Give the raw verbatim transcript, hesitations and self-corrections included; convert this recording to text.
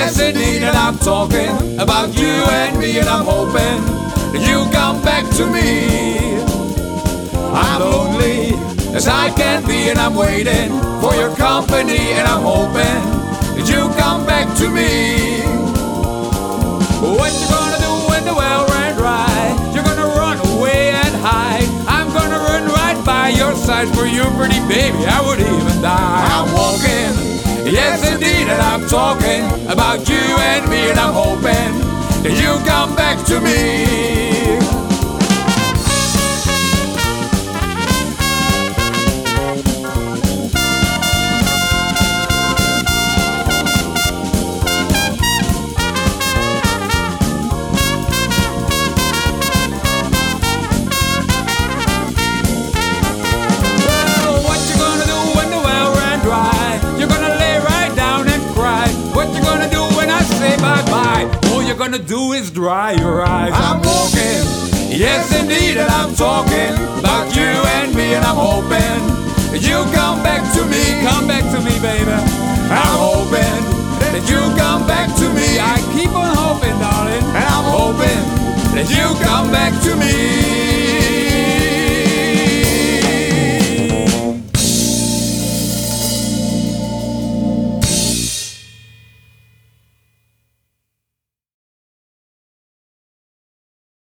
Yes, indeed, and I'm talking about you and me, and I'm hoping that you come back to me. I'm lonely as I can be, and I'm waiting for your company, and I'm hoping that you come back to me. What you gonna do when the well ran dry? You're gonna run away and hide. I'm gonna run right by your side. For you, pretty baby, I would even die. I'm walking, yes indeed, and I'm talking about you and me, and I'm hoping that you come back to me. You're gonna do is dry your eyes. I'm walking, yes indeed, and I'm talking about you and me, and I'm hoping you come back to me.